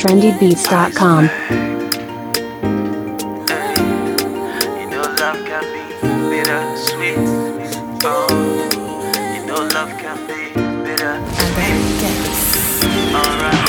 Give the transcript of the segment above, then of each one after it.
trendybeats.com. You know love can be bitter sweet. Oh, you know love can be bitter sweet. Alright.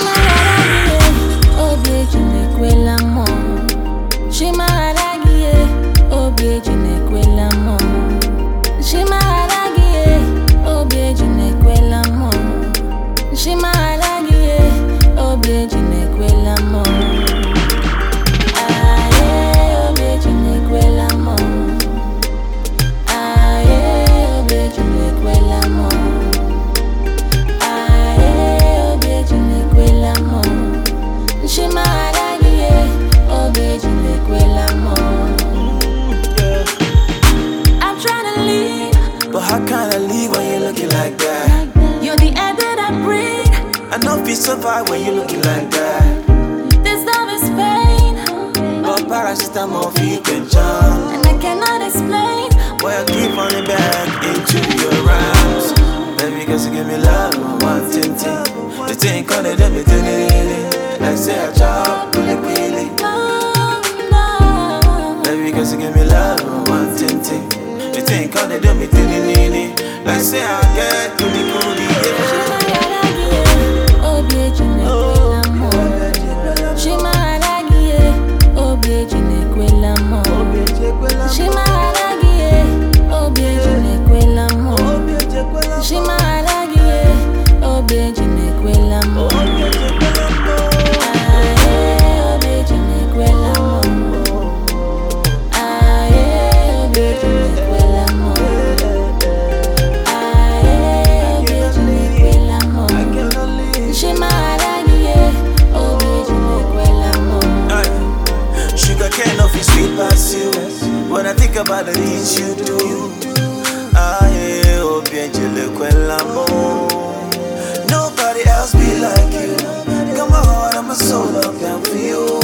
Survive when you're looking like that. This love is pain, but paracetamol you can jump. and I cannot explain why I keep running back into your arms. Baby, cause you give me love, one thing. The thing called it, me like say I chop, really. Baby, cause you give me love, one thing. The thing called it, me like say I get goody. When I think about the things you do, nobody else be like you. Got my heart and my soul up down for you.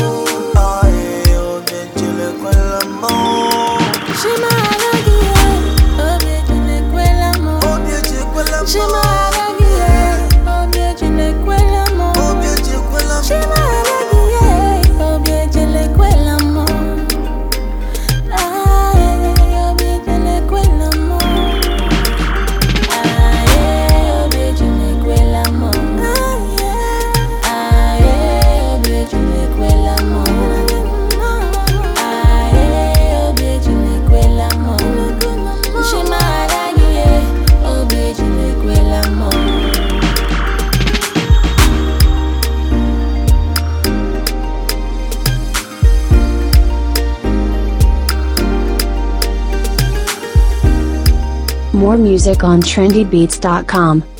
More music on trendybeats.com.